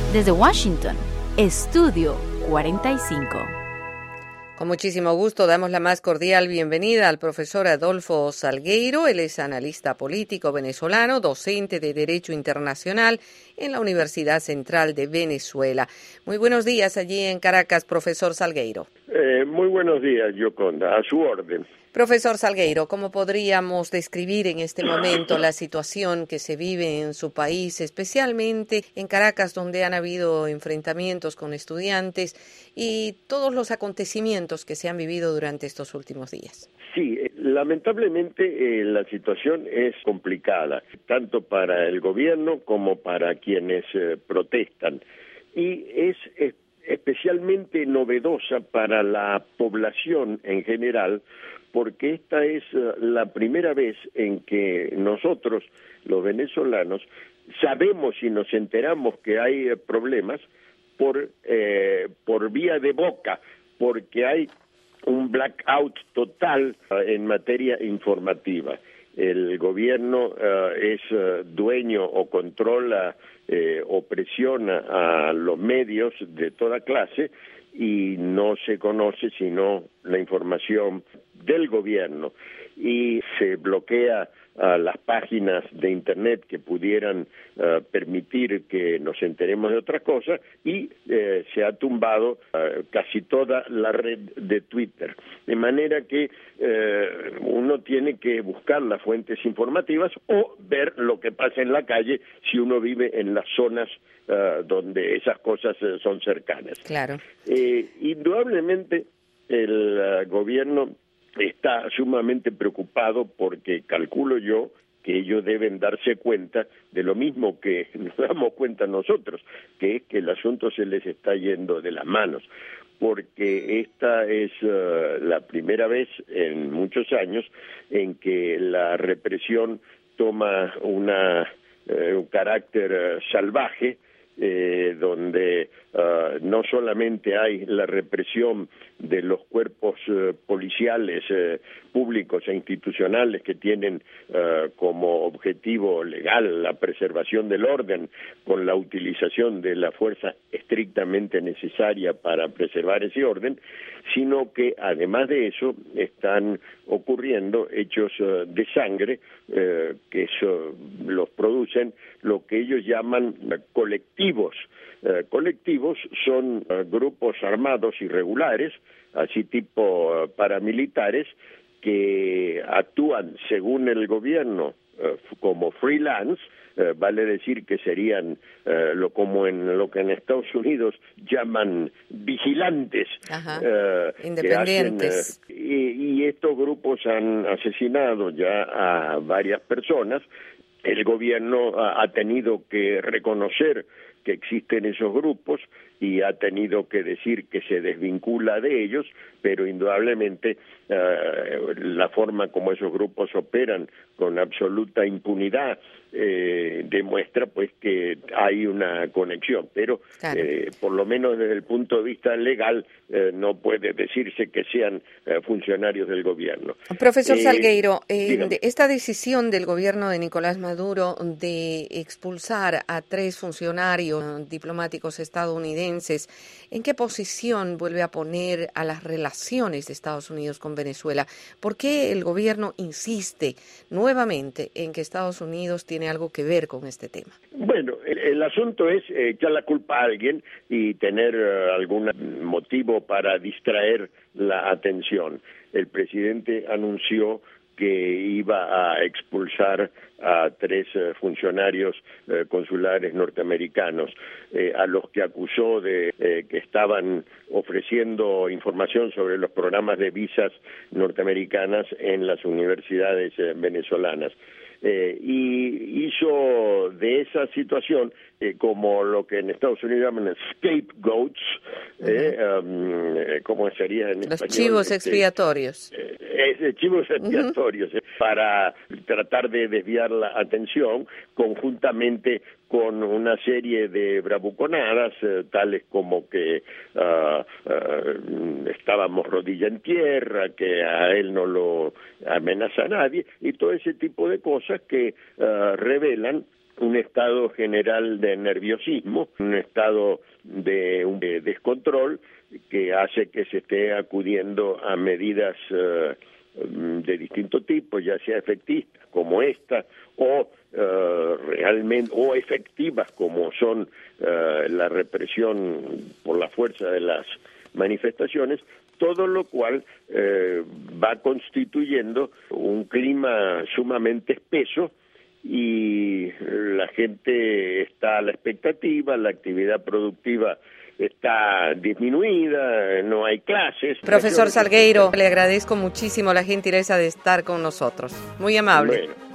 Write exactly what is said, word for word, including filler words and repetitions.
Desde Washington, Estudio cuarenta y cinco. Con muchísimo gusto damos la más cordial bienvenida al profesor Adolfo Salgueiro. Él es analista político venezolano, docente de Derecho Internacional en la Universidad Central de Venezuela. Muy buenos días allí en Caracas, profesor Salgueiro. Eh, muy buenos días, Yoconda, a su orden. Profesor Salgueiro, ¿cómo podríamos describir en este momento la situación que se vive en su país, especialmente en Caracas, donde han habido enfrentamientos con estudiantes y todos los acontecimientos que se han vivido durante estos últimos días? Sí, lamentablemente eh, la situación es complicada, tanto para el gobierno como para quienes eh, protestan, y es, es especialmente novedosa para la población en general, porque esta es uh, la primera vez en que nosotros, los venezolanos, sabemos y nos enteramos que hay eh, problemas por, eh, por vía de boca, porque hay un blackout total uh, en materia informativa. El gobierno uh, es uh, dueño o controla eh, o presiona a los medios de toda clase y no se conoce sino la información del gobierno, y se bloquea a uh, las páginas de internet que pudieran uh, permitir que nos enteremos de otra cosa, y eh, se ha tumbado uh, casi toda la red de Twitter, de manera que eh, uno tiene que buscar las fuentes informativas o ver lo que pasa en la calle si uno vive en las zonas uh, donde esas cosas uh, son cercanas. Claro. Eh, indudablemente el uh, gobierno está sumamente preocupado porque calculo yo que ellos deben darse cuenta de lo mismo que nos damos cuenta nosotros, que es que el asunto se les está yendo de las manos, porque esta es uh, la primera vez en muchos años en que la represión toma una, uh, un carácter uh, salvaje, Eh, donde uh, no solamente hay la represión de los cuerpos uh, policiales uh, públicos e institucionales que tienen uh, como objetivo legal la preservación del orden con la utilización de la fuerza estrictamente necesaria para preservar ese orden, sino que además de eso están ocurriendo hechos uh, de sangre uh, que eso, los producen lo que ellos llaman uh, colectivos. Uh, colectivos son uh, grupos armados irregulares, así tipo uh, paramilitares, que actúan según el gobierno uh, como freelance, uh, vale decir que serían uh, lo como en lo que en Estados Unidos llaman vigilantes. Ajá. Uh, Independientes. Que hacen, uh, y, y estos grupos han asesinado ya a varias personas. El gobierno ha, ha tenido que reconocer que existen esos grupos y ha tenido que decir que se desvincula de ellos, pero indudablemente uh, la forma como esos grupos operan con absoluta impunidad eh, demuestra pues que hay una conexión, pero claro. eh, por lo menos desde el punto de vista legal eh, no puede decirse que sean eh, funcionarios del gobierno. Profesor eh, Salgueiro, eh, de esta decisión del gobierno de Nicolás Maduro de expulsar a tres funcionarios diplomáticos estadounidenses, ¿en qué posición vuelve a poner a las relaciones de Estados Unidos con Venezuela? ¿Por qué el gobierno insiste nuevamente en que Estados Unidos tiene algo que ver con este tema? Bueno, el, el asunto es eh, echar la culpa a alguien y tener uh, algún motivo para distraer la atención. El presidente anunció que iba a expulsar a tres uh, funcionarios uh, consulares norteamericanos, eh, a los que acusó de eh, que estaban ofreciendo información sobre los programas de visas norteamericanas en las universidades eh, venezolanas. Eh, y hizo de esa situación eh, como lo que en Estados Unidos llaman scapegoats, eh, uh-huh. um, eh, ¿cómo sería en Los español? Chivos expiatorios. Eh, eh, chivos expiatorios, uh-huh. eh, para tratar de desviar la atención conjuntamente con una serie de bravuconadas, eh, tales como que uh, uh, estábamos rodilla en tierra, que a él no lo amenaza a nadie, y todo ese tipo de cosas que uh, revelan un estado general de nerviosismo, un estado de, de descontrol que hace que se esté acudiendo a medidas uh, de distinto tipo, ya sea efectistas como esta o uh, realmente o efectivas como son uh, la represión por la fuerza de las manifestaciones, todo lo cual eh, va constituyendo un clima sumamente espeso y la gente está a la expectativa, la actividad productiva está disminuida, no hay clases. Profesor Salgueiro, le agradezco muchísimo la gentileza de estar con nosotros. Muy amable. Bueno.